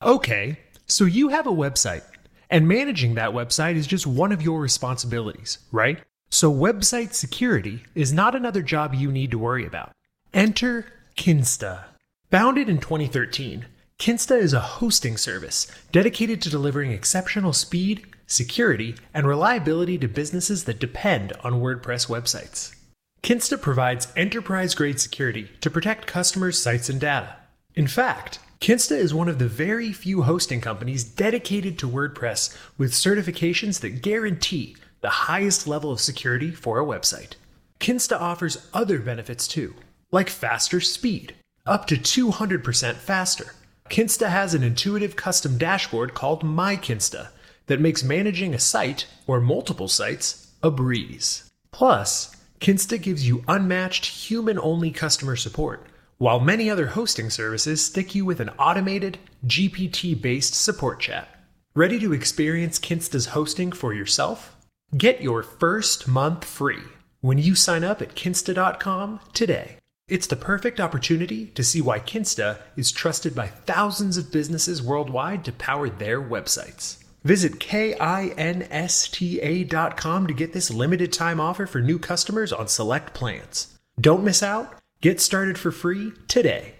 Okay, so you have a website, and managing that website is just one of your responsibilities, right? So website security is not another job you need to worry about. Enter Kinsta. Founded in 2013, Kinsta is a hosting service dedicated to delivering exceptional speed, security, and reliability to businesses that depend on WordPress websites. Kinsta provides enterprise-grade security to protect customers' sites and data. In fact, Kinsta is one of the very few hosting companies dedicated to WordPress with certifications that guarantee the highest level of security for a website. Kinsta offers other benefits too, like faster speed, up to 200% faster. Kinsta has an intuitive custom dashboard called MyKinsta that makes managing a site or multiple sites a breeze. Plus, Kinsta gives you unmatched human-only customer support, while many other hosting services stick you with an automated, GPT-based support chat. Ready to experience Kinsta's hosting for yourself? Get your first month free when you sign up at kinsta.com today. It's the perfect opportunity to see why Kinsta is trusted by thousands of businesses worldwide to power their websites. Visit kinsta.com to get this limited time offer for new customers on select plans. Don't miss out. Get started for free today.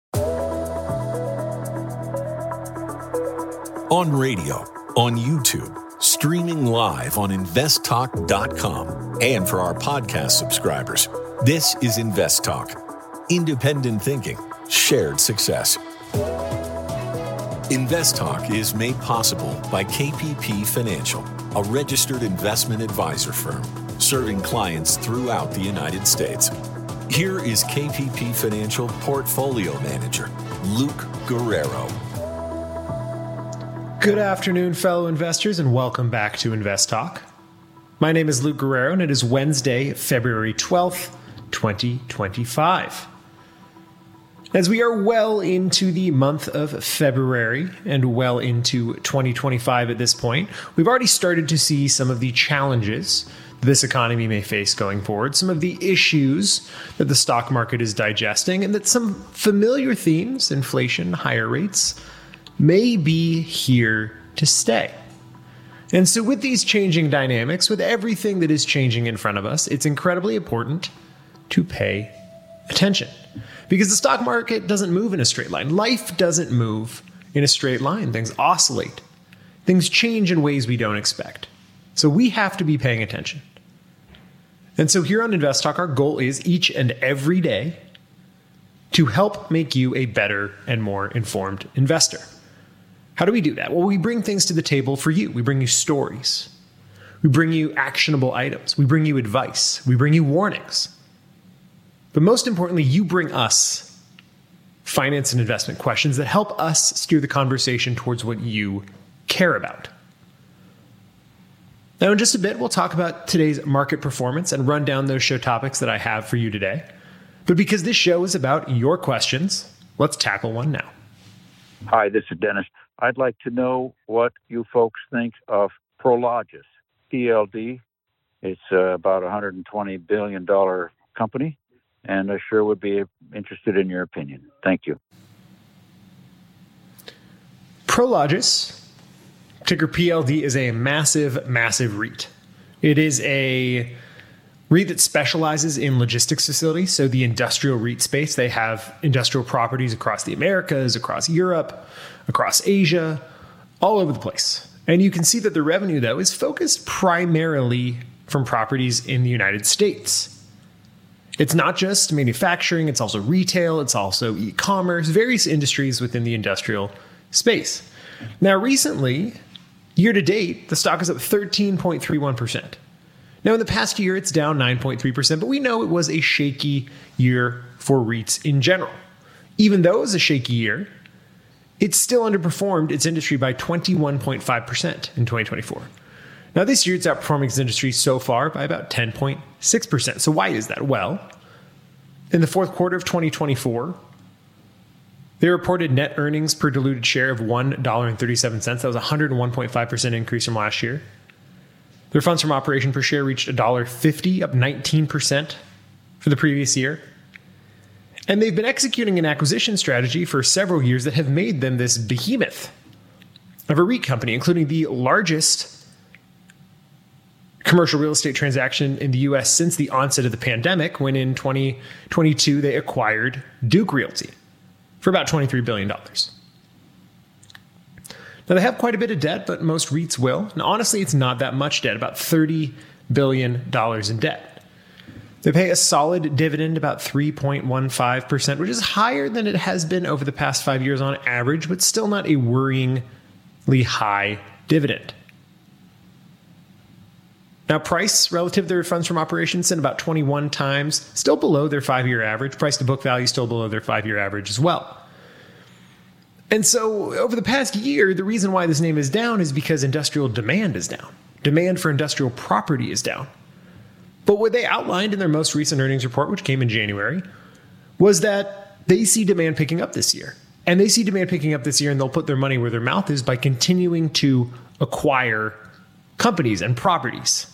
On radio, on YouTube, streaming live on investtalk.com. And for our podcast subscribers, this is Invest Talk. Independent thinking, shared success. Invest Talk is made possible by KPP Financial, a registered investment advisor firm serving clients throughout the United States. Here is KPP Financial Portfolio Manager, Luke Guerrero. Good afternoon, fellow investors, and welcome back to Invest Talk. My name is Luke Guerrero, and it is Wednesday, February 12th, 2025. As we are well into the month of February and well into 2025 at this point, we've already started to see some of the challenges this economy may face going forward, some of the issues that the stock market is digesting, and that some familiar themes, inflation, higher rates, may be here to stay. And so with these changing dynamics, with everything that is changing in front of us, it's incredibly important to pay attention. Because the stock market doesn't move in a straight line. Life doesn't move in a straight line. Things oscillate. Things change in ways we don't expect. So we have to be paying attention. And so here on Invest Talk, our goal is each and every day to help make you a better and more informed investor. How do we do that? Well, we bring things to the table for you. We bring you stories. We bring you actionable items. We bring you advice. We bring you warnings. But most importantly, you bring us finance and investment questions that help us steer the conversation towards what you care about. Now, in just a bit, we'll talk about today's market performance and run down those show topics that I have for you today. But because this show is about your questions, let's tackle one now. Hi, this is Dennis. I'd like to know what you folks think of Prologis, PLD. It's about a $120 billion company, and I sure would be interested in your opinion. Thank you. Prologis, ticker PLD, is a massive, massive REIT. It is a REIT that specializes in logistics facilities, so the industrial REIT space. They have industrial properties across the Americas, across Europe, across Asia, all over the place. And you can see that the revenue, though, is focused primarily from properties in the United States. It's not just manufacturing, it's also retail, it's also e-commerce, various industries within the industrial space. Now, recently, year to date, the stock is up 13.31%. Now, in the past year, it's down 9.3%, but we know it was a shaky year for REITs in general. Even though it was a shaky year, it still underperformed its industry by 21.5% in 2024. Now, this year, it's outperforming its industry so far by about 10.6%. So why is that? Well, in the fourth quarter of 2024, they reported net earnings per diluted share of $1.37. That was a 101.5% increase from last year. Their funds from operation per share reached $1.50, up 19% for the previous year. And they've been executing an acquisition strategy for several years that have made them this behemoth of a REIT company, including the largest commercial real estate transaction in the U.S. since the onset of the pandemic, when in 2022 they acquired Duke Realty for about $23 billion. Now, they have quite a bit of debt, but most REITs will. And honestly, it's not that much debt, about $30 billion in debt. They pay a solid dividend, about 3.15%, which is higher than it has been over the past 5 years on average, but still not a worryingly high dividend. Now, price relative to their funds from operations in about 21 times, still below their 5-year average. Price to book value still below their 5-year average as well. And so over the past year, the reason why this name is down is because industrial demand is down. Demand for industrial property is down. But what they outlined in their most recent earnings report, which came in January, was that they see demand picking up this year. And they see demand picking up this year, and they'll put their money where their mouth is by continuing to acquire companies and properties.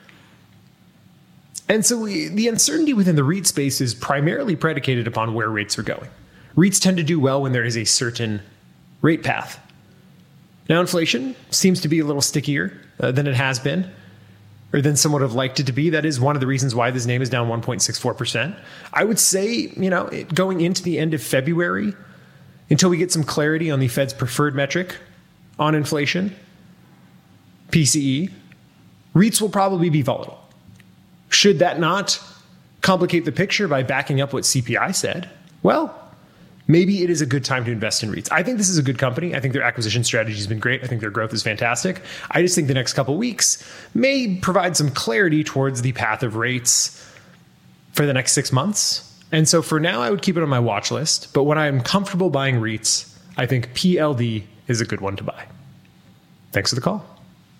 And so the uncertainty within the REIT space is primarily predicated upon where rates are going. REITs tend to do well when there is a certain rate path. Now, inflation seems to be a little stickier than it has been, or than some would have liked it to be. That is one of the reasons why this name is down 1.64%. I would say, going into the end of February, until we get some clarity on the Fed's preferred metric on inflation, PCE, REITs will probably be volatile. Should that not complicate the picture by backing up what CPI said? Well, maybe it is a good time to invest in REITs. I think this is a good company. I think their acquisition strategy has been great. I think their growth is fantastic. I just think the next couple of weeks may provide some clarity towards the path of rates for the next 6 months. And so for now, I would keep it on my watch list. But when I'm comfortable buying REITs, I think PLD is a good one to buy. Thanks for the call.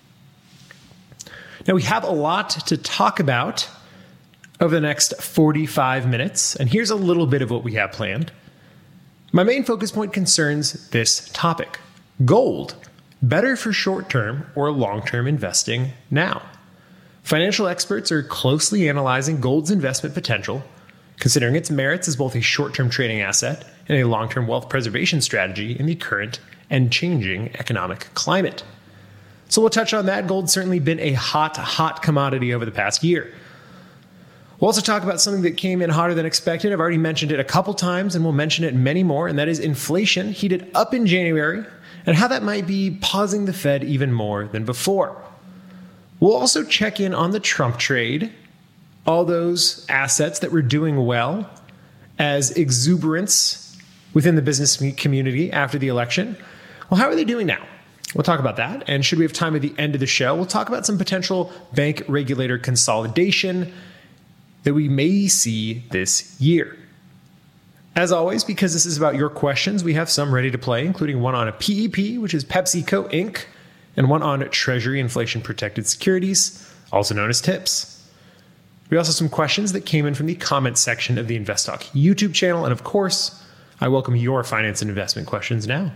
Now, we have a lot to talk about over the next 45 minutes, and here's a little bit of what we have planned. My main focus point concerns this topic. Gold, better for short-term or long-term investing now. Financial experts are closely analyzing gold's investment potential, considering its merits as both a short-term trading asset and a long-term wealth preservation strategy in the current and changing economic climate. So we'll touch on that. Gold's certainly been a hot commodity over the past year. We'll also talk about something that came in hotter than expected. I've already mentioned it a couple times, and we'll mention it many more, and that is inflation heated up in January and how that might be pausing the Fed even more than before. We'll also check in on the Trump trade, all those assets that were doing well as exuberance within the business community after the election. Well, how are they doing now? We'll talk about that. And should we have time at the end of the show, we'll talk about some potential bank regulator consolidation that we may see this year. As always, because this is about your questions, we have some ready to play, including one on a PEP, which is PepsiCo Inc., and one on Treasury inflation-protected securities, also known as TIPS. We also have some questions that came in from the comments section of the InvestTalk YouTube channel. And of course, I welcome your finance and investment questions now.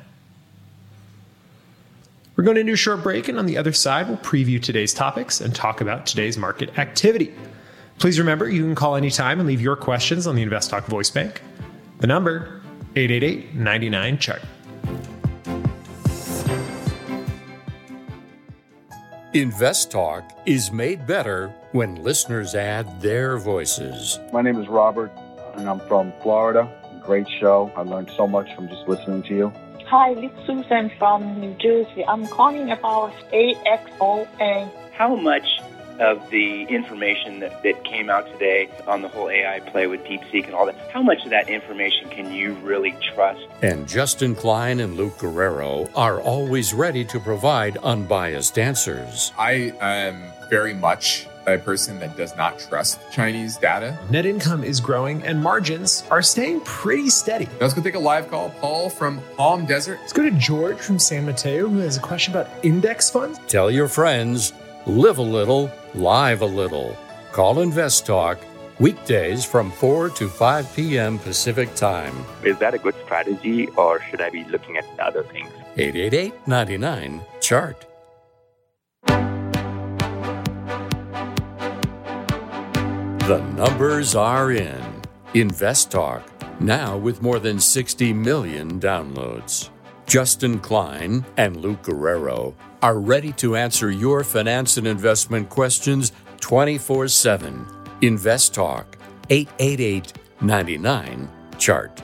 We're going to do a short break, and on the other side, we'll preview today's topics and talk about today's market activity. Please remember, you can call anytime and leave your questions on the InvestTalk voice bank. The number, 888-99-CHART. InvestTalk is made better when listeners add their voices. My name is Robert, and I'm from Florida. Great show. I learned so much from just listening to you. Hi, this is Susan from New Jersey. I'm calling about AXON. How much of the information that came out today on the whole AI play with DeepSeek and all that, how much of that information can you really trust? And Justin Klein and Luke Guerrero are always ready to provide unbiased answers. I am very much a person that does not trust Chinese data. Net income is growing and margins are staying pretty steady. Let's go take a live call. Paul from Palm Desert. Let's go to George from San Mateo, who has a question about index funds. Tell your friends, live a little, live a little. Call InvestTalk weekdays from 4 to 5 p.m. Pacific time. Is that a good strategy, or should I be looking at other things? 888-99-CHART. The numbers are in. InvestTalk. now with more than 60 million downloads. Justin Klein and Luke Guerrero are ready to answer your finance and investment questions 24/7. Invest Talk, 888-99-CHART.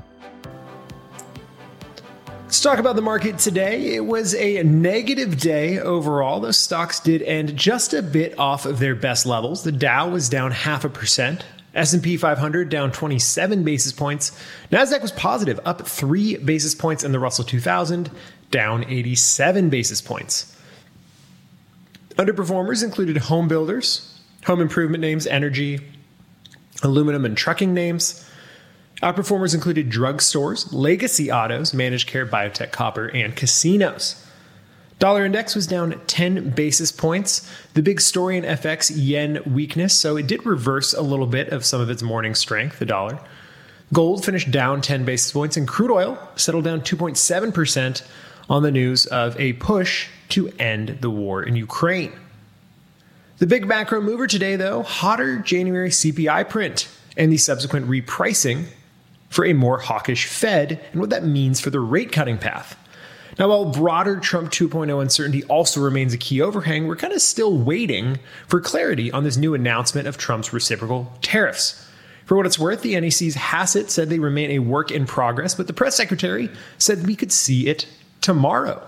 Let's talk about the market today. It was a negative day overall. Those stocks did end just a bit off of their best levels. The Dow was down 0.5%. S&P 500 down 27 basis points. NASDAQ was positive, up 3 basis points, and the Russell 2000 down 87 basis points. Underperformers included home builders, home improvement names, energy, aluminum, and trucking names. Outperformers included drugstores, legacy autos, managed care, biotech, copper, and casinos. Dollar index was down 10 basis points. The big story in FX, yen weakness, so it did reverse a little bit of some of its morning strength, the dollar. Gold finished down 10 basis points, and crude oil settled down 2.7% on the news of a push to end the war in Ukraine. The big macro mover today, though, hotter January CPI print and the subsequent repricing for a more hawkish Fed and what that means for the rate cutting path. Now, while broader Trump 2.0 uncertainty also remains a key overhang, we're kind of still waiting for clarity on this new announcement of Trump's reciprocal tariffs. For what it's worth, the NEC's Hassett said they remain a work in progress, but the press secretary said we could see it tomorrow.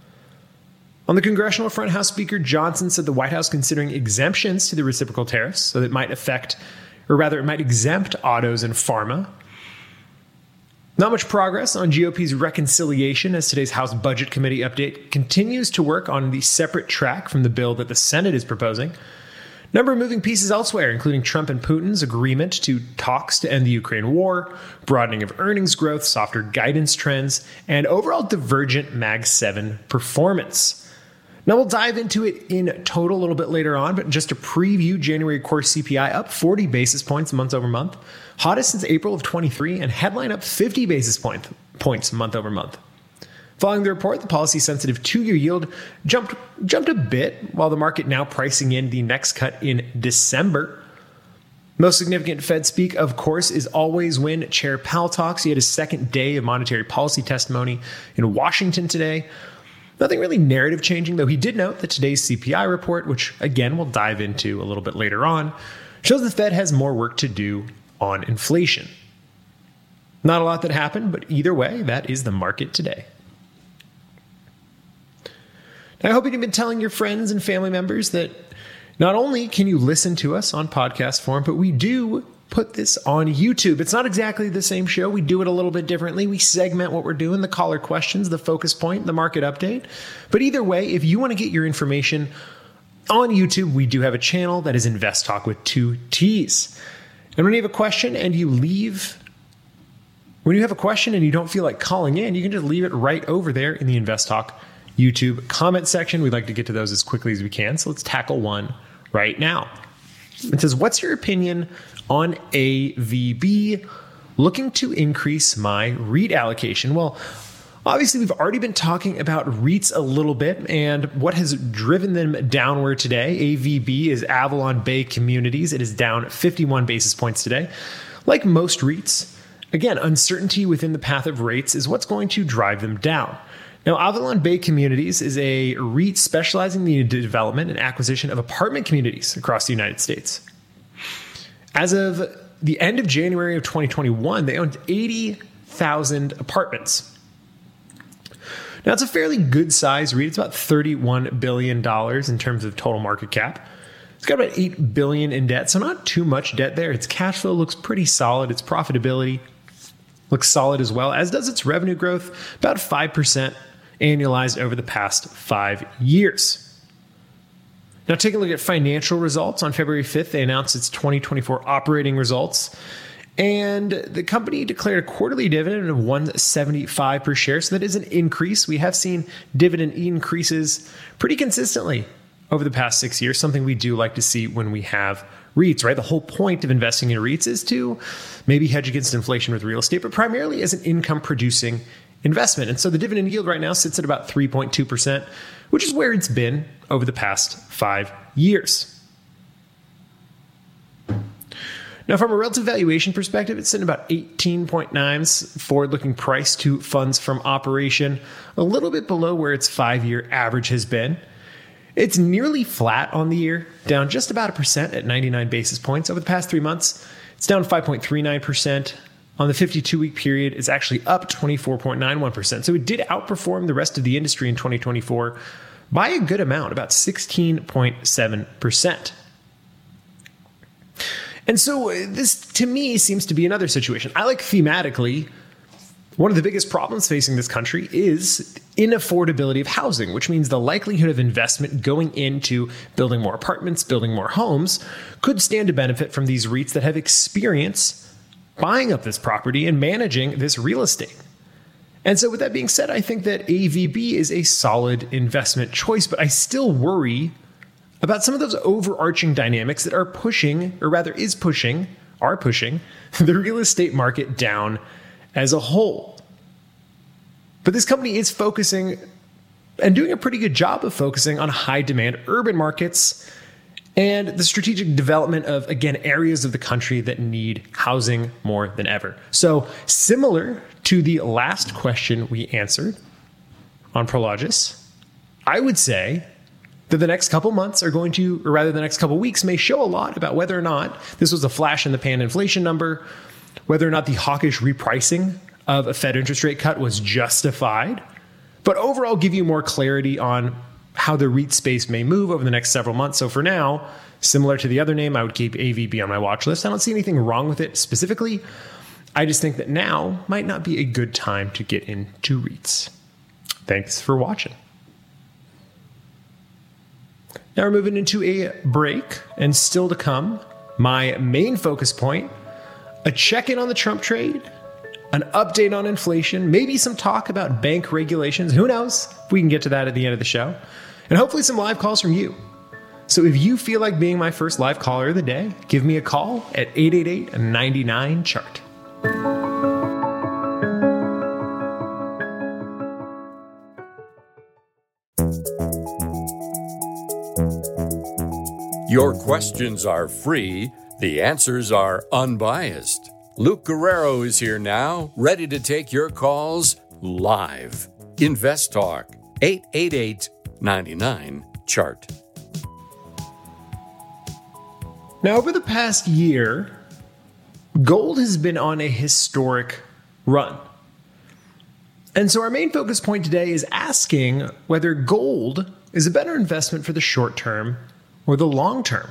On the congressional front, House Speaker Johnson said the White House considering exemptions to the reciprocal tariffs, so that it might exempt autos and pharma. Not much progress on GOP's reconciliation as today's House Budget Committee update continues to work on the separate track from the bill that the Senate is proposing. Number of moving pieces elsewhere, including Trump and Putin's agreement to talks to end the Ukraine war, broadening of earnings growth, softer guidance trends, and overall divergent Mag 7 performance. Now we'll dive into it in total a little bit later on, but just to preview, January core CPI up 40 basis points month over month, hottest since April of 23, and headline up 50 basis points month over month. Following the report, the policy-sensitive 2-year yield jumped a bit, while the market now pricing in the next cut in December. Most significant Fed speak, of course, is always when Chair Powell talks. He had his second day of monetary policy testimony in Washington today. Nothing really narrative changing, though he did note that today's CPI report, which again we'll dive into a little bit later on, shows the Fed has more work to do on inflation. Not a lot that happened, but either way, that is the market today. Now, I hope you've been telling your friends and family members that not only can you listen to us on podcast form, but we do put this on YouTube. It's not exactly the same show. We do it a little bit differently. We segment what we're doing, the caller questions, the focus point, the market update. But either way, if you want to get your information on YouTube, we do have a channel that is Invest Talk with 2 T's. And when you have a question and you don't feel like calling in, you can just leave it right over there in the Invest Talk YouTube comment section. We'd like to get to those as quickly as we can. So let's tackle one right now. It says, what's your opinion on AVB looking to increase my REIT allocation? Well, obviously, we've already been talking about REITs a little bit and what has driven them downward today. AVB is Avalon Bay Communities. It is down 51 basis points today. Like most REITs, again, uncertainty within the path of rates is what's going to drive them down. Now, Avalon Bay Communities is a REIT specializing in the development and acquisition of apartment communities across the United States. As of the end of January of 2021, they owned 80,000 apartments. Now, it's a fairly good size REIT. It's about $31 billion in terms of total market cap. It's got about $8 billion in debt, so not too much debt there. Its cash flow looks pretty solid. Its profitability looks solid as well, as does its revenue growth, about 5% annualized over the past 5 years. Now, taking a look at financial results, on February 5th, they announced its 2024 operating results, and the company declared a quarterly dividend of $1.75 per share, so that is an increase. We have seen dividend increases pretty consistently over the past 6 years, something we do like to see when we have REITs, right? The whole point of investing in REITs is to maybe hedge against inflation with real estate, but primarily as an income-producing investment. And so the dividend yield right now sits at about 3.2%, which is where it's been over the past 5 years. Now, from a relative valuation perspective, it's sitting about 18.9 forward-looking price to funds from operation, a little bit below where its 5-year average has been. It's nearly flat on the year, down just about 1% at 99 basis points. Over the past 3 months, it's down 5.39%. On the 52-week period, it's actually up 24.91%. So it did outperform the rest of the industry in 2024 by a good amount, about 16.7%. And so this, to me, seems to be another situation. I like thematically, one of the biggest problems facing this country is inaffordability of housing, which means the likelihood of investment going into building more apartments, building more homes, could stand to benefit from these REITs that have experience buying up this property and managing this real estate. And so with that being said, I think that AVB is a solid investment choice, but I still worry about some of those overarching dynamics that are pushing the real estate market down as a whole. But this company is focusing and doing a pretty good job of focusing on high demand urban markets and the strategic development of, again, areas of the country that need housing more than ever. So similar to the last question we answered on Prologis, I would say that the next couple months are going to, or rather the next couple weeks, may show a lot about whether or not this was a flash in the pan inflation number, whether or not the hawkish repricing of a Fed interest rate cut was justified, but overall give you more clarity on how the REIT space may move over the next several months. So for now, similar to the other name, I would keep AVB on my watch list. I don't see anything wrong with it specifically. I just think that now might not be a good time to get into REITs. Thanks for watching. Now we're moving into a break, and still to come, my main focus point, a check-in on the Trump trade, an update on inflation, maybe some talk about bank regulations. Who knows if we can get to that at the end of the show, and hopefully some live calls from you. So if you feel like being my first live caller of the day, give me a call at 888-99-CHART. Your questions are free. The answers are unbiased. Luke Guerrero is here now, ready to take your calls live. Invest Talk, 888-99-CHART. Now, over the past year, gold has been on a historic run. And so our main focus point today is asking whether gold is a better investment for the short term or the long term.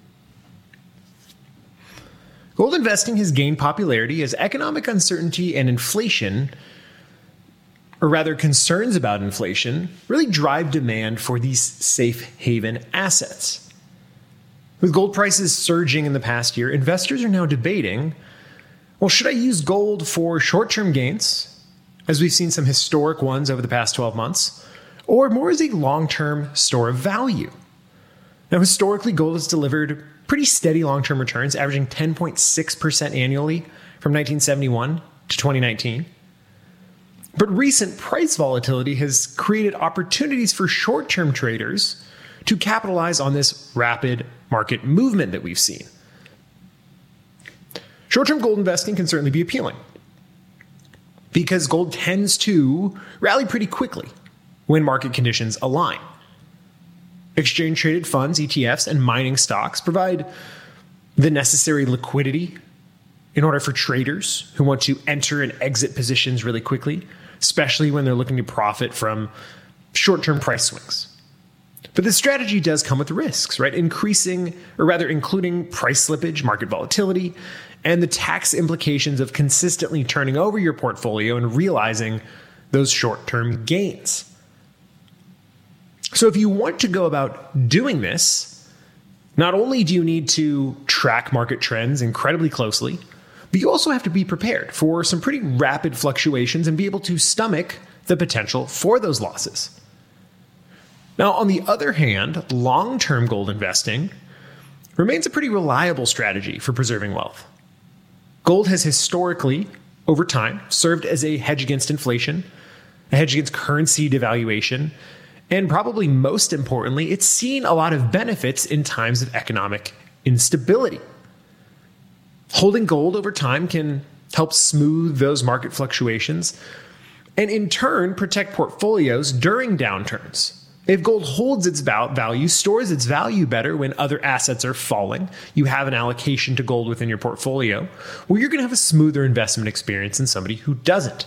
Gold investing has gained popularity as economic uncertainty and inflation, or rather concerns about inflation, really drive demand for these safe haven assets. With gold prices surging in the past year, investors are now debating, well, should I use gold for short-term gains, as we've seen some historic ones over the past 12 months, or more as a long-term store of value? Now, historically, gold has delivered pretty steady long-term returns, averaging 10.6% annually from 1971 to 2019. But recent price volatility has created opportunities for short-term traders to capitalize on this rapid market movement that we've seen. Short-term gold investing can certainly be appealing because gold tends to rally pretty quickly when market conditions align. Exchange-traded funds, ETFs, and mining stocks provide the necessary liquidity in order for traders who want to enter and exit positions really quickly, especially when they're looking to profit from short-term price swings. But this strategy does come with risks, right? Including price slippage, market volatility, and the tax implications of consistently turning over your portfolio and realizing those short-term gains. So if you want to go about doing this, not only do you need to track market trends incredibly closely, but you also have to be prepared for some pretty rapid fluctuations and be able to stomach the potential for those losses. Now, on the other hand, long-term gold investing remains a pretty reliable strategy for preserving wealth. Gold has historically, over time, served as a hedge against inflation, a hedge against currency devaluation, and probably most importantly, it's seen a lot of benefits in times of economic instability. Holding gold over time can help smooth those market fluctuations and in turn protect portfolios during downturns. If gold holds its value, stores its value better when other assets are falling, you have an allocation to gold within your portfolio, well, you're going to have a smoother investment experience than somebody who doesn't.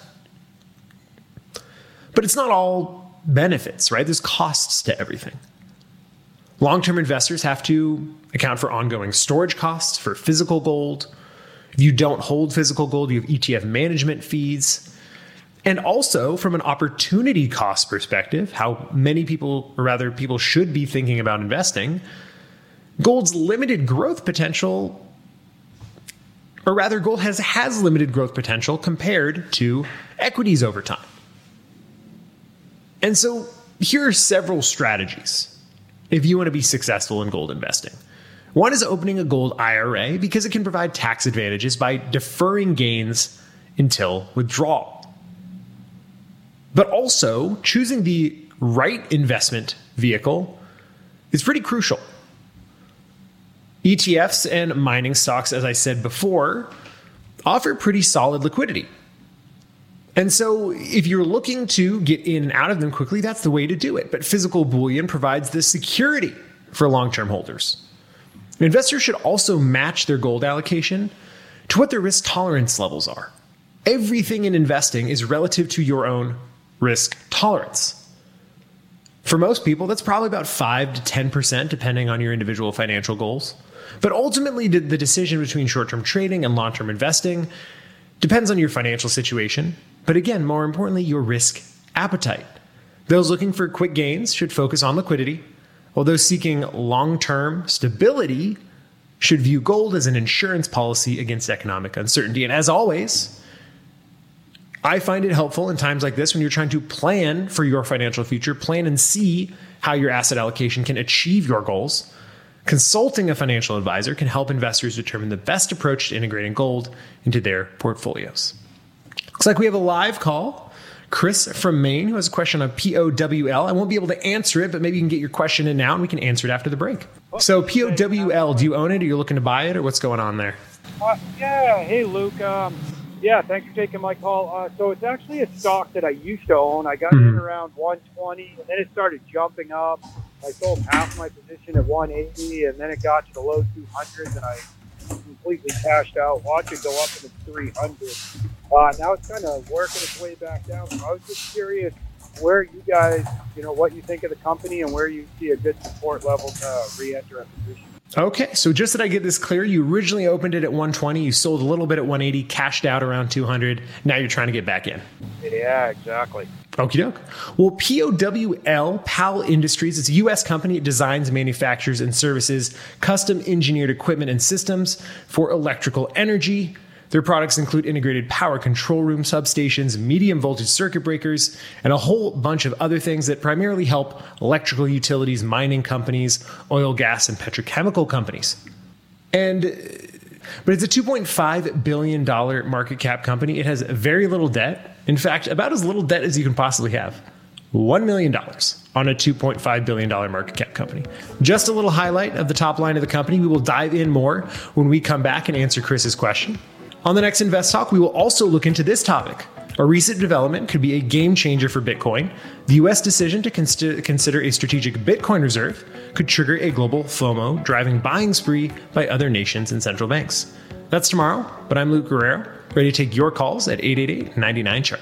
But it's not all benefits, right? There's costs to everything. Long-term investors have to account for ongoing storage costs for physical gold. If you don't hold physical gold, you have ETF management fees. And also, from an opportunity cost perspective, how many people, or rather people should be thinking about investing, gold's limited growth potential, or rather gold has limited growth potential compared to equities over time. And so here are several strategies if you want to be successful in gold investing. One is opening a gold IRA because it can provide tax advantages by deferring gains until withdrawal. But also, choosing the right investment vehicle is pretty crucial. ETFs and mining stocks, as I said before, offer pretty solid liquidity. And so if you're looking to get in and out of them quickly, that's the way to do it. But physical bullion provides the security for long-term holders. Investors should also match their gold allocation to what their risk tolerance levels are. Everything in investing is relative to your own risk tolerance. For most people, that's probably about 5 to 10%, depending on your individual financial goals. But ultimately, the decision between short-term trading and long-term investing depends on your financial situation. But again, more importantly, your risk appetite. Those looking for quick gains should focus on liquidity, while those seeking long-term stability should view gold as an insurance policy against economic uncertainty. And as always, I find it helpful in times like this when you're trying to plan for your financial future, plan and see how your asset allocation can achieve your goals. Consulting a financial advisor can help investors determine the best approach to integrating gold into their portfolios. Looks like we have a live call. Chris from Maine, who has a question on POWL. I won't be able to answer it, but maybe you can get your question in now and we can answer it after the break. So POWL, do you own it? Are you looking to buy it or what's going on there? Yeah. Hey, Luke. Yeah, thanks for taking my call. So it's actually a stock that I used to own. I got in around 120, and then it started jumping up. I sold half my position at 180, and then it got to the low 200s, and I completely cashed out. Watch it go up to the 300. Now it's kind of working its way back down. So I was just curious where you guys, what you think of the company and where you see a good support level to re-enter a position. Okay, so just that I get this clear, you originally opened it at 120, you sold a little bit at 180, cashed out around 200, now you're trying to get back in. Yeah, exactly. Okie doke. Well, POWL, Powell Industries, it's a U.S. company. It designs, manufactures, and services custom engineered equipment and systems for electrical energy. Their products include integrated power control room substations, medium voltage circuit breakers, and a whole bunch of other things that primarily help electrical utilities, mining companies, oil, gas, and petrochemical companies. But it's a $2.5 billion market cap company. It has very little debt. In fact, about as little debt as you can possibly have. $1 million on a $2.5 billion market cap company. Just a little highlight of the top line of the company. We will dive in more when we come back and answer Chris's question. On the next Invest Talk, we will also look into this topic. A recent development could be a game changer for Bitcoin. The U.S. decision to consider a strategic Bitcoin reserve could trigger a global FOMO, driving buying spree by other nations and central banks. That's tomorrow, but I'm Luke Guerrero, ready to take your calls at 888-99-CHART.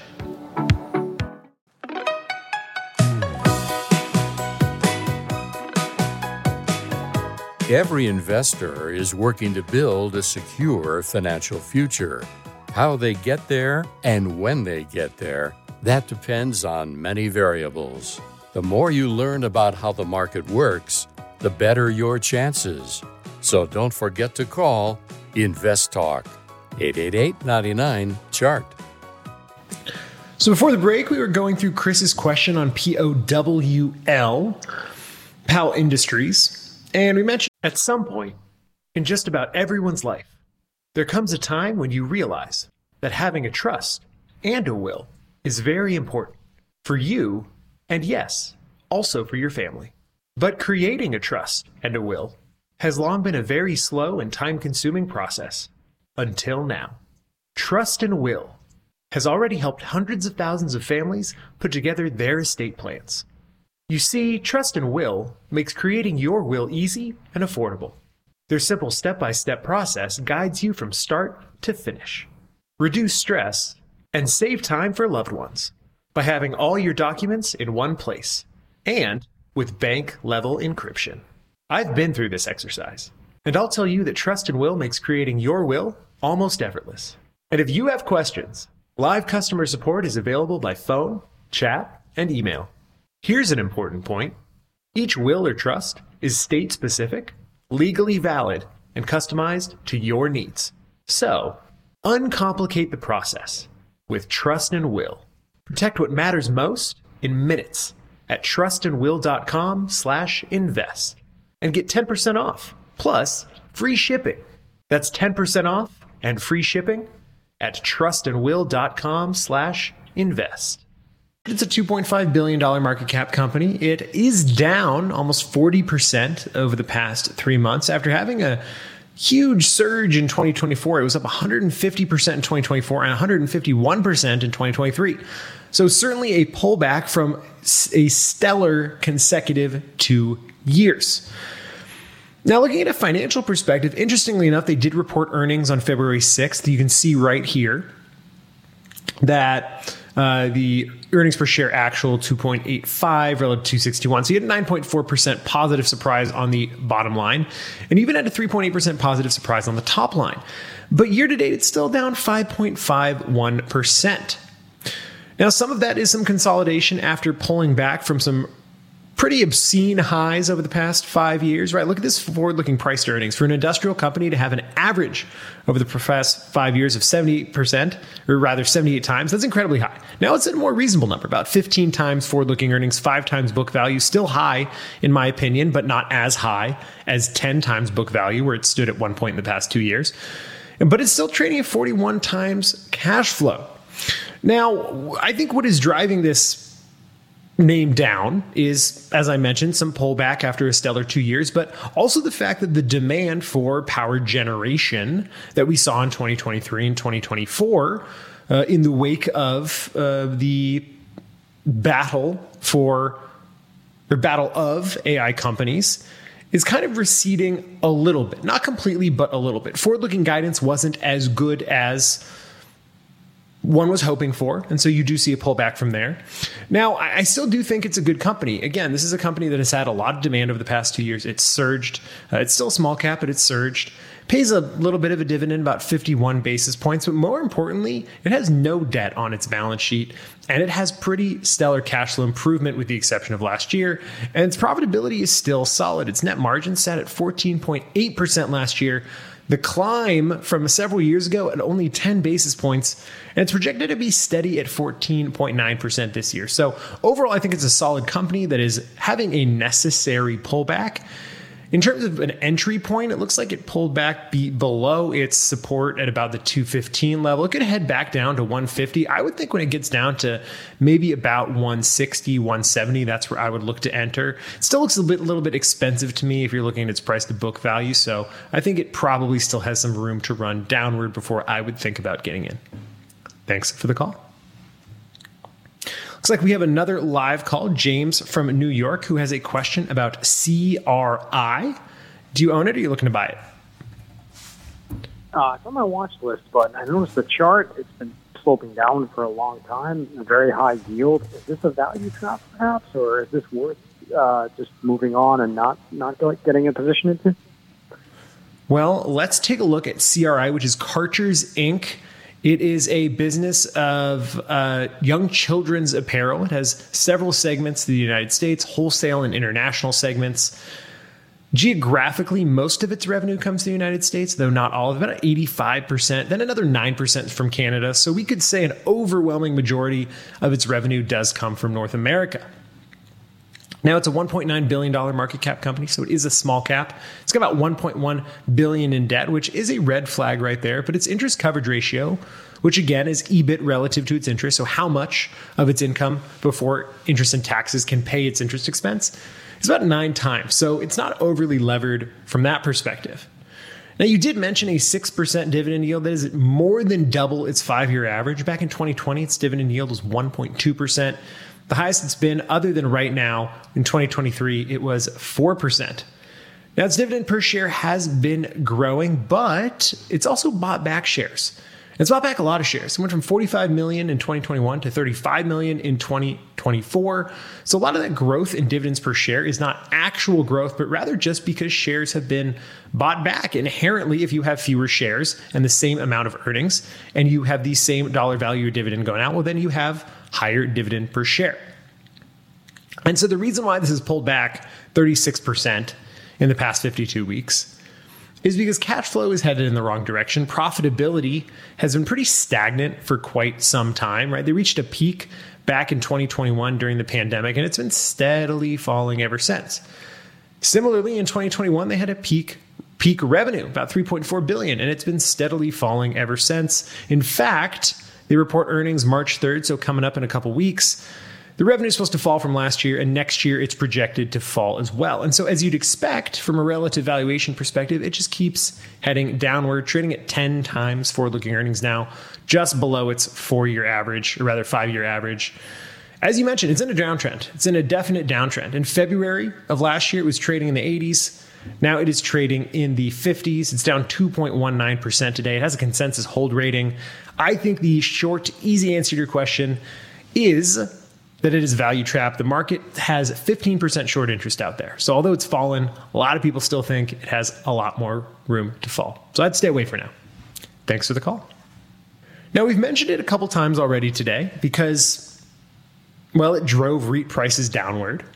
Every investor is working to build a secure financial future. How they get there and when they get there, that depends on many variables. The more you learn about how the market works, the better your chances. So don't forget to call Invest Talk, 888-99-CHART. So before the break, we were going through Chris's question on POWL, Powell Industries, and we mentioned at some point in just about everyone's life, there comes a time when you realize that having a trust and a will is very important for you and, yes, also for your family. But creating a trust and a will has long been a very slow and time-consuming process. Until now. Trust and Will has already helped hundreds of thousands of families put together their estate plans. You see, Trust and Will makes creating your will easy and affordable. Their simple step-by-step process guides you from start to finish. Reduce stress and save time for loved ones by having all your documents in one place and with bank-level encryption. I've been through this exercise, and I'll tell you that Trust and Will makes creating your will almost effortless. And if you have questions, live customer support is available by phone, chat, and email. Here's an important point. Each will or trust is state-specific, legally valid, and customized to your needs. So, uncomplicate the process with Trust and Will. Protect what matters most in minutes at trustandwill.com/invest and get 10% off, plus free shipping. That's 10% off and free shipping at trustandwill.com/invest. It's a $2.5 billion market cap company. It is down almost 40% over the past 3 months after having a huge surge in 2024. It was up 150% in 2024 and 151% in 2023. So certainly a pullback from a stellar consecutive 2 years. Now, looking at a financial perspective, interestingly enough, they did report earnings on February 6th. You can see right here that the earnings per share actual 2.85 relative to 261. So you had a 9.4% positive surprise on the bottom line, and even had a 3.8% positive surprise on the top line. But year to date, it's still down 5.51%. Now, some of that is some consolidation after pulling back from some pretty obscene highs over the past 5 years, right? Look at this forward-looking price to earnings. For an industrial company to have an average over the past 5 years of 78%, or rather 78 times, that's incredibly high. Now it's at a more reasonable number, about 15 times forward-looking earnings, 5 times book value. Still high, in my opinion, but not as high as 10 times book value, where it stood at one point in the past 2 years. But it's still trading at 41 times cash flow. Now, I think what is driving this name down is, as I mentioned, some pullback after a stellar 2 years, but also the fact that the demand for power generation that we saw in 2023 and 2024 in the wake of the battle of AI companies is kind of receding a little bit. Not completely, but a little bit. Forward-looking guidance wasn't as good as one was hoping for, and so you do see a pullback from there. Now, I still do think it's a good company. Again, this is a company that has had a lot of demand over the past 2 years. It's surged. It's still a small cap, but it's surged. Pays a little bit of a dividend, about 51 basis points, but more importantly, it has no debt on its balance sheet, and it has pretty stellar cash flow improvement with the exception of last year, and its profitability is still solid. Its net margin sat at 14.8% last year, the climb from several years ago at only 10 basis points, and it's projected to be steady at 14.9% this year. So overall, I think it's a solid company that is having a necessary pullback. In terms of an entry point, it looks like it pulled back below its support at about the 215 level. It could head back down to 150. I would think when it gets down to maybe about 160, 170, that's where I would look to enter. It still looks a little bit expensive to me if you're looking at its price to book value. So I think it probably still has some room to run downward before I would think about getting in. Thanks for the call. Looks like we have another live call. James from New York, who has a question about CRI. Do you own it or are you looking to buy it? It's on my watch list, but I noticed the chart. It's been sloping down for a long time, a very high yield. Is this a value trap, perhaps, or is this worth just moving on and not getting a position into? Well, let's take a look at CRI, which is Karcher's Inc. It is a business of young children's apparel. It has several segments to the United States, wholesale and international segments. Geographically, most of its revenue comes to the United States, though not all of it, about 85%, then another 9% from Canada. So we could say an overwhelming majority of its revenue does come from North America. Now, it's a $1.9 billion market cap company, so it is a small cap. It's got about $1.1 billion in debt, which is a red flag right there. But its interest coverage ratio, which again is EBIT relative to its interest, so how much of its income before interest and taxes can pay its interest expense, is about 9 times. So it's not overly levered from that perspective. Now, you did mention a 6% dividend yield. That is more than double its 5-year average. Back in 2020, its dividend yield was 1.2%. The highest it's been, other than right now, in 2023, it was 4%. Now, its dividend per share has been growing, but it's also bought back shares. It's bought back a lot of shares. It went from 45 million in 2021 to 35 million in 2024. So a lot of that growth in dividends per share is not actual growth, but rather just because shares have been bought back. Inherently, if you have fewer shares and the same amount of earnings, and you have the same dollar value dividend going out, well, then you have higher dividend per share. And so the reason why this has pulled back 36% in the past 52 weeks is because cash flow is headed in the wrong direction. Profitability has been pretty stagnant for quite some time, right? They reached a peak back in 2021 during the pandemic, and it's been steadily falling ever since. Similarly, in 2021, they had a peak revenue, about $3.4 billion, and it's been steadily falling ever since. In fact, they report earnings March 3rd, so coming up in a couple weeks. The revenue is supposed to fall from last year, and next year it's projected to fall as well. And so as you'd expect from a relative valuation perspective, it just keeps heading downward, trading at 10 times forward-looking earnings now, just below its 4-year average, or rather 5-year average. As you mentioned, it's in a downtrend. It's in a definite downtrend. In February of last year, it was trading in the 80s. Now it is trading in the 50s. It's down 2.19% today. It has a consensus hold rating. I think the short, easy answer to your question is that it is value trap. The market has 15% short interest out there. So although it's fallen, a lot of people still think it has a lot more room to fall. So I'd stay away for now. Thanks for the call. Now, we've mentioned it a couple times already today because, well, it drove REIT prices downward.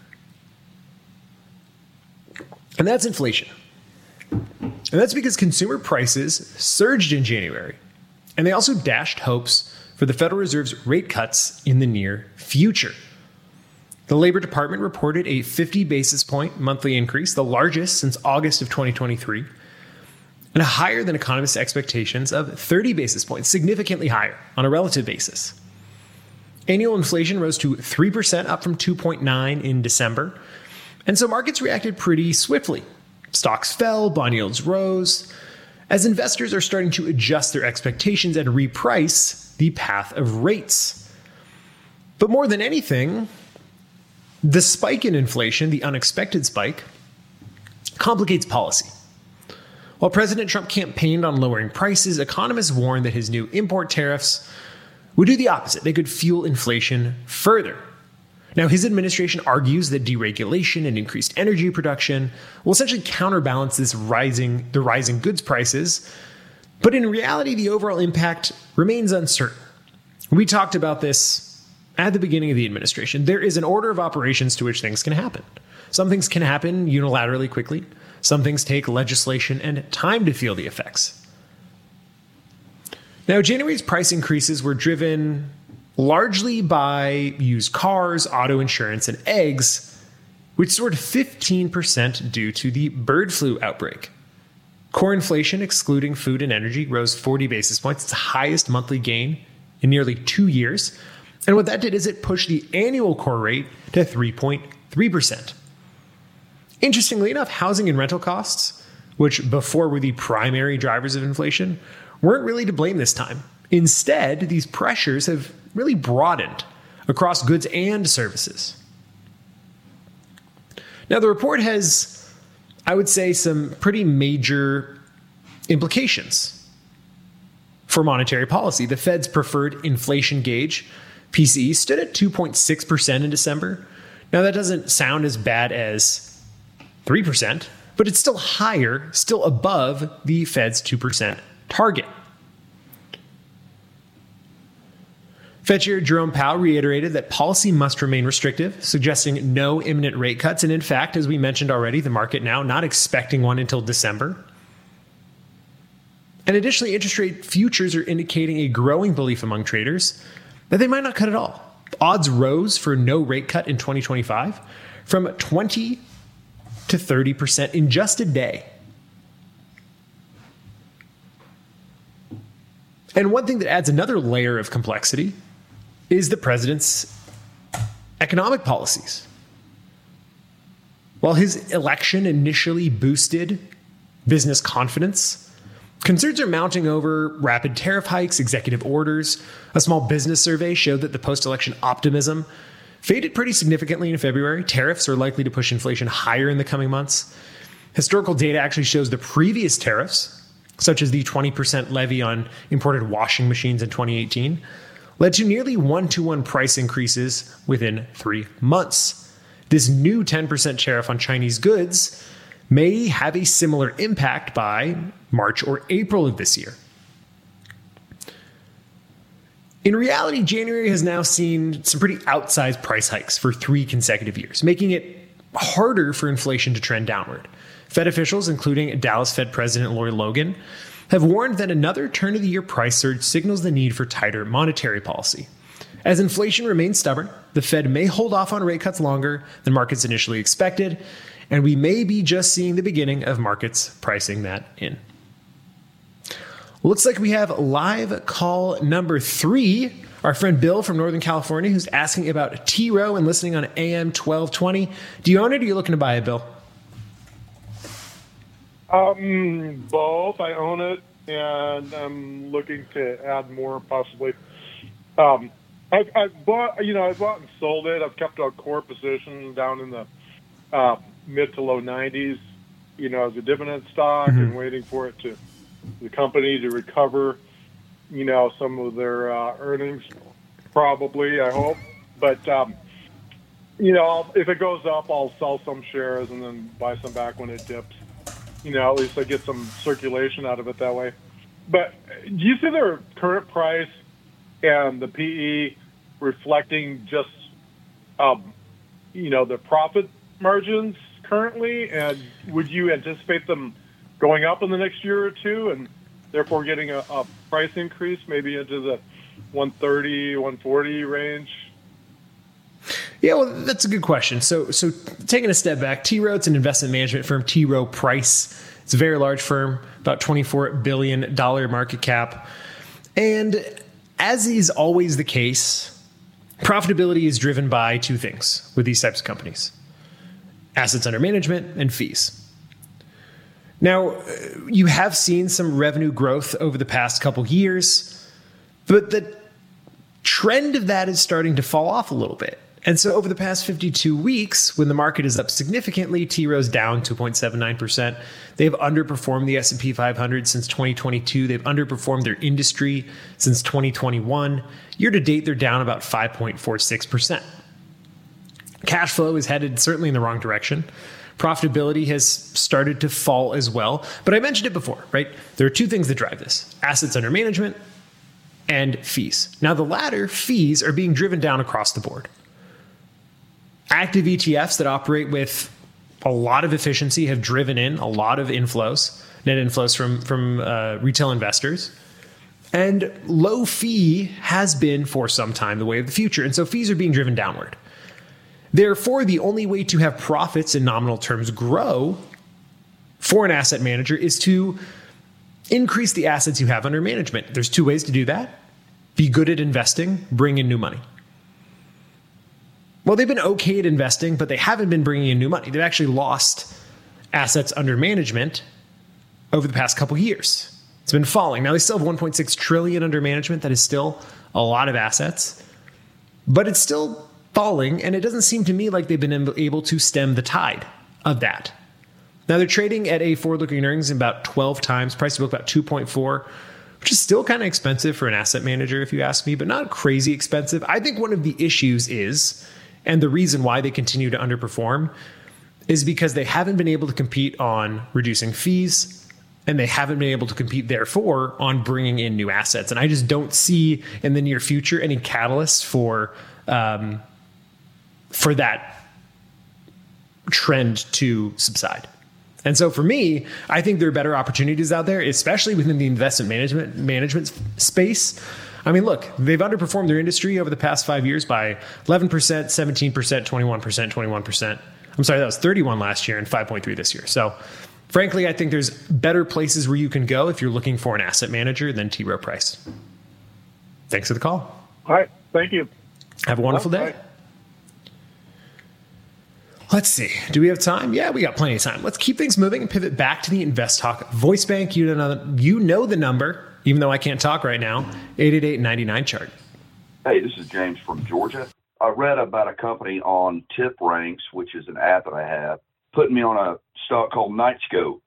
And that's inflation. And that's because consumer prices surged in January. And they also dashed hopes for the Federal Reserve's rate cuts in the near future. The Labor Department reported a 50 basis point monthly increase, the largest since August of 2023, and higher than economists' expectations of 30 basis points, significantly higher on a relative basis. Annual inflation rose to 3%, up from 2.9% in December. And so markets reacted pretty swiftly. Stocks fell, bond yields rose, as investors are starting to adjust their expectations and reprice the path of rates. But more than anything, the spike in inflation, the unexpected spike, complicates policy. While President Trump campaigned on lowering prices, economists warned that his new import tariffs would do the opposite. They could fuel inflation further. Now, his administration argues that deregulation and increased energy production will essentially counterbalance the rising goods prices. But in reality, the overall impact remains uncertain. We talked about this at the beginning of the administration. There is an order of operations to which things can happen. Some things can happen unilaterally quickly. Some things take legislation and time to feel the effects. Now, January's price increases were driven largely by used cars, auto insurance, and eggs, which soared 15% due to the bird flu outbreak. Core inflation, excluding food and energy, rose 40 basis points, its highest monthly gain in nearly 2 years. And what that did is it pushed the annual core rate to 3.3%. Interestingly enough, housing and rental costs, which before were the primary drivers of inflation, weren't really to blame this time. Instead, these pressures have really broadened across goods and services. Now, the report has, I would say, some pretty major implications for monetary policy. The Fed's preferred inflation gauge, PCE, stood at 2.6% in December. Now, that doesn't sound as bad as 3%, but it's still higher, still above the Fed's 2% target. Fed Chair Jerome Powell reiterated that policy must remain restrictive, suggesting no imminent rate cuts. And in fact, as we mentioned already, the market now not expecting one until December. And additionally, interest rate futures are indicating a growing belief among traders that they might not cut at all. Odds rose for no rate cut in 2025 from 20 to 30% in just a day. And one thing that adds another layer of complexity is the president's economic policies. While his election initially boosted business confidence Concerns are mounting over rapid tariff hikes, executive orders. A small business survey showed that the post-election optimism faded pretty significantly in February. Tariffs are likely to push inflation higher in the coming months. Historical data actually shows the previous tariffs, such as the 20% levy on imported washing machines in 2018, led to nearly 1-to-1 price increases within 3 months. This new 10% tariff on Chinese goods may have a similar impact by March or April of this year. In reality, January has now seen some pretty outsized price hikes for 3 consecutive years, making it harder for inflation to trend downward. Fed officials, including Dallas Fed President Lori Logan, have warned that another turn-of-the-year price surge signals the need for tighter monetary policy. As inflation remains stubborn, the Fed may hold off on rate cuts longer than markets initially expected, and we may be just seeing the beginning of markets pricing that in. Looks like we have live call number 3. Our friend Bill from Northern California, who's asking about T. Rowe and listening on AM 1220. Do you own it or are you looking to buy it, Bill? Both. I own it, and I'm looking to add more, possibly. I've bought and sold it. I've kept a core position down in the mid to low 90s, as a dividend stock, and waiting for the company to recover, some of their earnings, probably, I hope. But, if it goes up, I'll sell some shares and then buy some back when it dips. At least I get some circulation out of it that way. But do you see their current price and the PE reflecting just, the profit margins currently? And would you anticipate them going up in the next year or two and therefore getting a price increase maybe into the 130, 140 range? Yeah, well, that's a good question. So taking a step back, T. Rowe, it's an investment management firm, T. Rowe Price. It's a very large firm, about $24 billion market cap. And as is always the case, profitability is driven by 2 things with these types of companies: assets under management and fees. Now, you have seen some revenue growth over the past couple years, but the trend of that is starting to fall off a little bit. And so over the past 52 weeks, when the market is up significantly, T. Rowe's down 2.79%. They've underperformed the S&P 500 since 2022. They've underperformed their industry since 2021. Year to date, they're down about 5.46%. Cash flow is headed certainly in the wrong direction. Profitability has started to fall as well. But I mentioned it before, right? There are 2 things that drive this: assets under management and fees. Now, the latter, fees, are being driven down across the board. Active ETFs that operate with a lot of efficiency have driven in a lot of inflows, net inflows from retail investors. And low fee has been for some time the way of the future. And so fees are being driven downward. Therefore, the only way to have profits in nominal terms grow for an asset manager is to increase the assets you have under management. There's 2 ways to do that: be good at investing, bring in new money. Well, they've been okay at investing, but they haven't been bringing in new money. They've actually lost assets under management over the past couple years. It's been falling. Now, they still have $1.6 trillion under management. That is still a lot of assets, but it's still falling, and it doesn't seem to me like they've been able to stem the tide of that. Now, they're trading at a forward-looking earnings about 12 times, price to book about 2.4, which is still kind of expensive for an asset manager, if you ask me, but not crazy expensive. I think one of the issues is, and the reason why they continue to underperform, is because they haven't been able to compete on reducing fees, and they haven't been able to compete, therefore, on bringing in new assets. And I just don't see in the near future any catalyst for that trend to subside. And so for me, I think there are better opportunities out there, especially within the investment management space. I mean, look, they've underperformed their industry over the past 5 years by 11%, 17%, 21%, 21%. I'm sorry, that was 31 last year and 5.3 this year. So frankly, I think there's better places where you can go if you're looking for an asset manager than T. Rowe Price. Thanks for the call. All right. Thank you. Have a wonderful day. Let's see. Do we have time? Yeah, we got plenty of time. Let's keep things moving and pivot back to the Invest Talk voice bank. You know the number, even though I can't talk right now, 888-99-CHART. Hey, this is James from Georgia. I read about a company on TipRanks, which is an app that I have, putting me on a stock called Knightscope,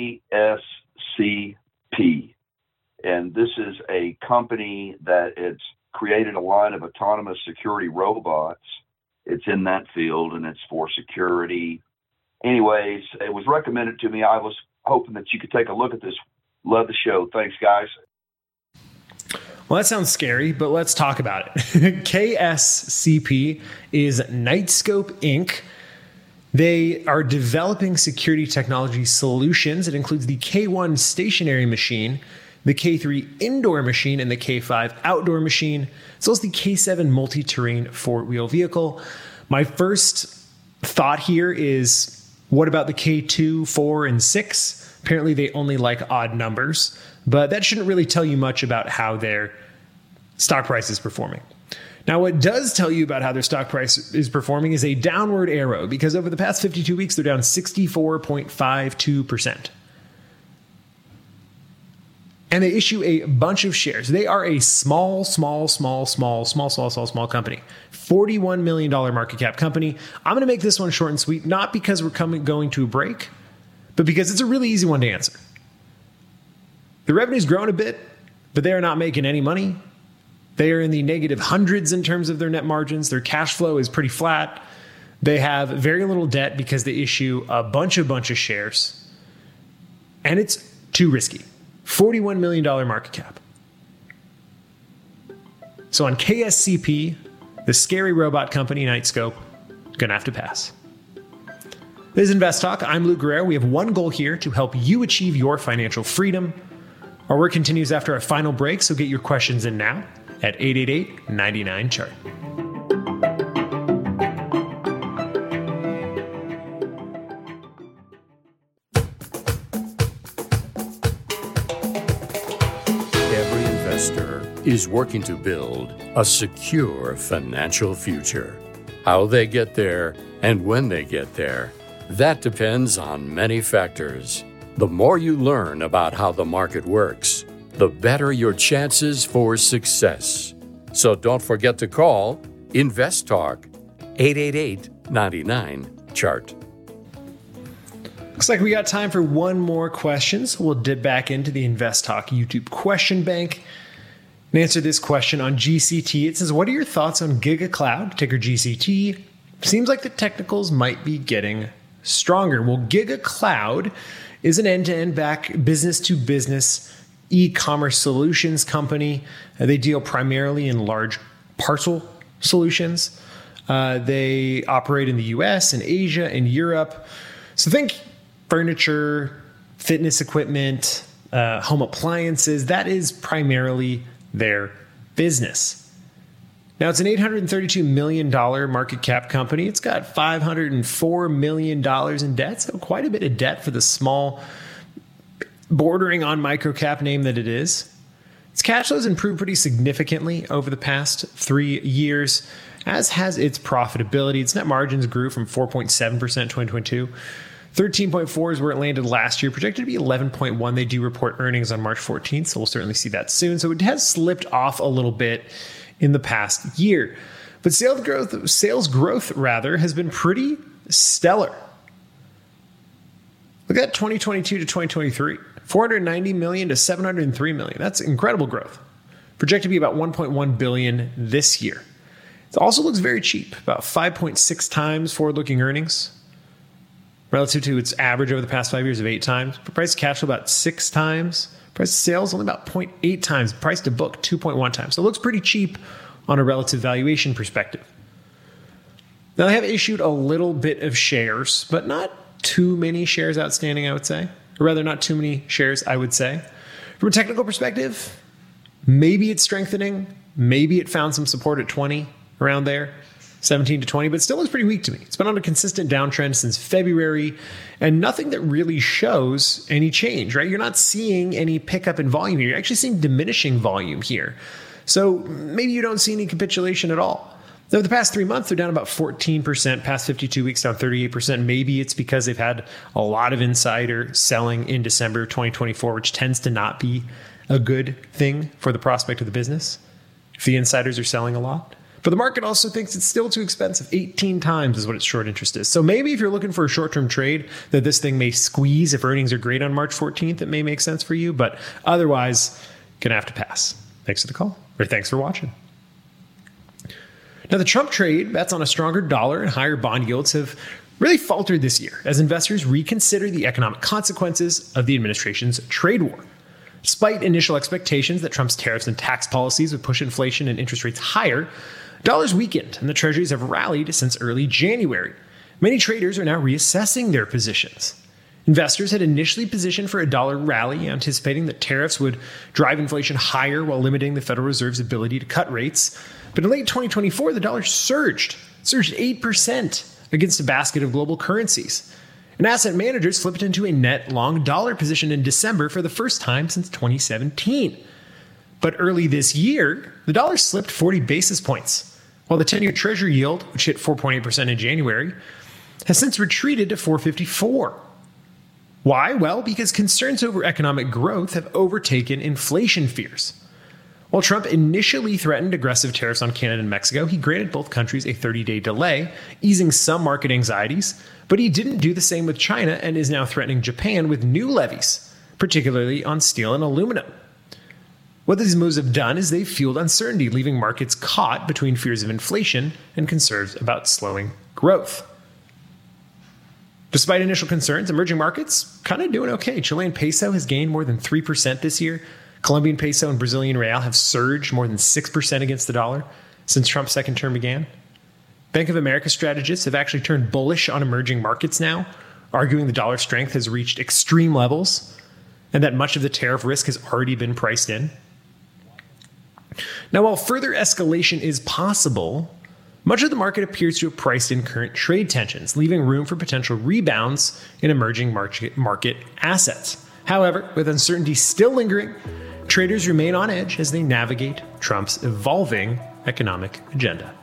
KSCP. And this is a company that it's created a line of autonomous security robots. It's in that field, and it's for security. Anyways, it was recommended to me. I was hoping that you could take a look at this. Love the show. Thanks, guys. Well, that sounds scary, but let's talk about it. KSCP is Knightscope Inc. They are developing security technology solutions. It includes the K1 stationary machine, the K3 indoor machine, and the K5 outdoor machine, as well as the K7 multi-terrain four-wheel vehicle. My first thought here is, what about the K2, 4, and 6? Apparently they only like odd numbers, but that shouldn't really tell you much about how their stock price is performing. Now, what does tell you about how their stock price is performing is a downward arrow, because over the past 52 weeks, they're down 64.52%. And they issue a bunch of shares. They are a small company. $41 million market cap company. I'm going to make this one short and sweet, not because we're going to a break, but because it's a really easy one to answer. The revenue's grown a bit, but they are not making any money. They are in the negative hundreds in terms of their net margins. Their cash flow is pretty flat. They have very little debt because they issue a bunch of shares. And it's too risky. $41 million market cap. So on KSCP, the scary robot company, Knightscope, gonna have to pass. This is Invest Talk. I'm Luke Guerrero. We have one goal here: to help you achieve your financial freedom. Our work continues after our final break, so get your questions in now at 888-99-CHART. Every investor is working to build a secure financial future. How they get there and when they get there, that depends on many factors. The more you learn about how the market works, the better your chances for success. So don't forget to call Invest Talk, 888-99-CHART. Looks like we got time for one more question, so we'll dip back into the Invest Talk YouTube question bank and answer this question on GCT. It says, what are your thoughts on GigaCloud, ticker GCT? Seems like the technicals might be getting stronger. Well, GigaCloud is an end-to-end business-to-business e-commerce solutions company. They deal primarily in large parcel solutions. They operate in the US and Asia and Europe. So think furniture, fitness equipment, home appliances. That is primarily their business. Now, it's an $832 million market cap company. It's got $504 million in debt, so quite a bit of debt for the small, bordering on microcap name that it is. Its cash flows improved pretty significantly over the past 3 years, as has its profitability. Its net margins grew from 4.7% in 2022. 13.4 is where it landed last year, projected to be 11.1. They do report earnings on March 14th, so we'll certainly see that soon. So it has slipped off a little bit in the past year. But sales growth has been pretty stellar. Look at 2022 to 2023, 490 million to 703 million. That's incredible growth. Projected to be about 1.1 billion this year. It also looks very cheap, about 5.6 times forward-looking earnings relative to its average over the past 5 years of 8 times. Price to cash flow about 6 times. Price to sales only about 0.8 times. Price to book 2.1 times. So it looks pretty cheap on a relative valuation perspective. Now, they have issued a little bit of shares, but not too many shares outstanding, I would say. Or rather, not too many shares, I would say. From a technical perspective, maybe it's strengthening. Maybe it found some support at 20, around there. 17 to 20, but still looks pretty weak to me. It's been on a consistent downtrend since February, and nothing that really shows any change, right? You're not seeing any pickup in volume here. You're actually seeing diminishing volume here. So maybe you don't see any capitulation at all. Over the past 3 months, they're down about 14%, past 52 weeks down 38%. Maybe it's because they've had a lot of insider selling in December 2024, which tends to not be a good thing for the prospect of the business if the insiders are selling a lot. But the market also thinks it's still too expensive. 18 times is what its short interest is. So maybe if you're looking for a short-term trade that this thing may squeeze if earnings are great on March 14th, it may make sense for you. But otherwise, going to have to pass. Thanks for the call, or thanks for watching. Now, the Trump trade bets on a stronger dollar and higher bond yields have really faltered this year as investors reconsider the economic consequences of the administration's trade war. Despite initial expectations that Trump's tariffs and tax policies would push inflation and interest rates higher, dollars weakened and the treasuries have rallied since early January. Many traders are now reassessing their positions. Investors had initially positioned for a dollar rally, anticipating that tariffs would drive inflation higher while limiting the Federal Reserve's ability to cut rates. But in late 2024, the dollar surged 8% against a basket of global currencies. And asset managers slipped into a net long dollar position in December for the first time since 2017. But early this year, the dollar slipped 40 basis points, while the 10-year Treasury yield, which hit 4.8% in January, has since retreated to 4.54%. Why? Well, because concerns over economic growth have overtaken inflation fears. While Trump initially threatened aggressive tariffs on Canada and Mexico, he granted both countries a 30-day delay, easing some market anxieties, but he didn't do the same with China and is now threatening Japan with new levies, particularly on steel and aluminum. What these moves have done is they've fueled uncertainty, leaving markets caught between fears of inflation and concerns about slowing growth. Despite initial concerns, emerging markets kind of doing okay. Chilean peso has gained more than 3% this year. Colombian peso and Brazilian real have surged more than 6% against the dollar since Trump's second term began. Bank of America strategists have actually turned bullish on emerging markets now, arguing the dollar strength has reached extreme levels and that much of the tariff risk has already been priced in. Now, while further escalation is possible, much of the market appears to have priced in current trade tensions, leaving room for potential rebounds in emerging market assets. However, with uncertainty still lingering, traders remain on edge as they navigate Trump's evolving economic agenda.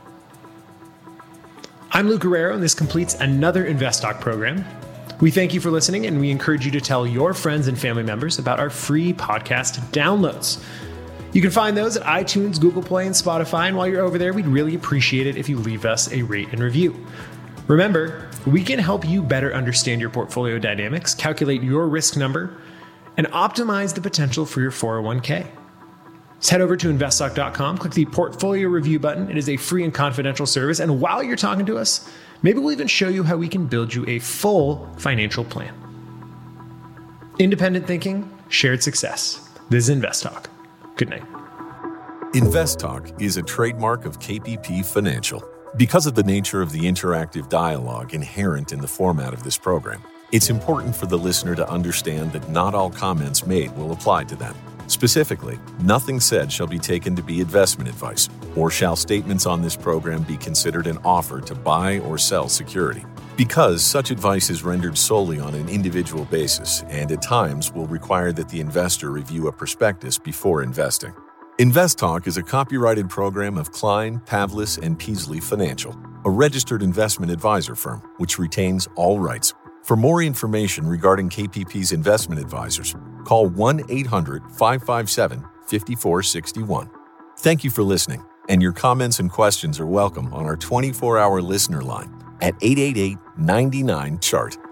I'm Lou Guerrero, and this completes another InvestTalk program. We thank you for listening, and we encourage you to tell your friends and family members about our free podcast downloads. You can find those at iTunes, Google Play, and Spotify, and while you're over there, we'd really appreciate it if you leave us a rate and review. Remember, we can help you better understand your portfolio dynamics, calculate your risk number, and optimize the potential for your 401k. Just head over to investtalk.com, click the portfolio review button. It is a free and confidential service. And while you're talking to us, maybe we'll even show you how we can build you a full financial plan. Independent thinking, shared success. This is InvestTalk. Good night. InvestTalk is a trademark of KPP Financial. Because of the nature of the interactive dialogue inherent in the format of this program, it's important for the listener to understand that not all comments made will apply to them. Specifically, nothing said shall be taken to be investment advice, or shall statements on this program be considered an offer to buy or sell security. Because such advice is rendered solely on an individual basis and at times will require that the investor review a prospectus before investing. InvestTalk is a copyrighted program of Klein, Pavlis, and Peasley Financial, a registered investment advisor firm which retains all rights. For more information regarding KPP's investment advisors, call 1-800-557-5461. Thank you for listening, and your comments and questions are welcome on our 24-hour listener line at 888-99-CHART.